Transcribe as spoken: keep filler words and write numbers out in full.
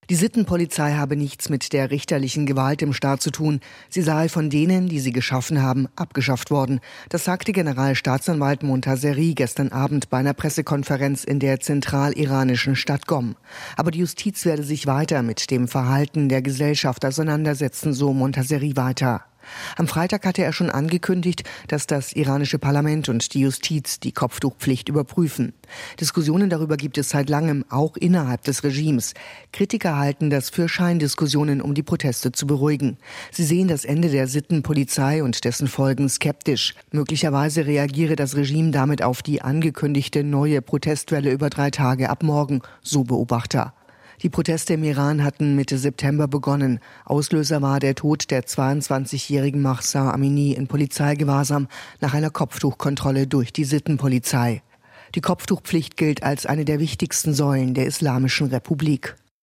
Die Sittenpolizei habe nichts mit der richterlichen Gewalt im Staat zu tun. Sie sei von denen, die sie geschaffen haben, abgeschafft worden. Das sagte Generalstaatsanwalt Montazeri gestern Abend bei einer Pressekonferenz in der zentraliranischen Stadt Qom. Aber die Justiz werde sich weiter mit dem Verhalten der Gesellschaft auseinandersetzen, so Montazeri weiter. Am Freitag hatte er schon angekündigt, dass das iranische Parlament und die Justiz die Kopftuchpflicht überprüfen. Diskussionen darüber gibt es seit langem, auch innerhalb des Regimes. Kritiker halten das für Scheindiskussionen, um die Proteste zu beruhigen. Sie sehen das Ende der Sittenpolizei und dessen Folgen skeptisch. Möglicherweise reagiere das Regime damit auf die angekündigte neue Protestwelle über drei Tage ab morgen, so Beobachter. Die Proteste im Iran hatten Mitte September begonnen. Auslöser war der Tod der zweiundzwanzigjährigen Mahsa Amini in Polizeigewahrsam nach einer Kopftuchkontrolle durch die Sittenpolizei. Die Kopftuchpflicht gilt als eine der wichtigsten Säulen der Islamischen Republik.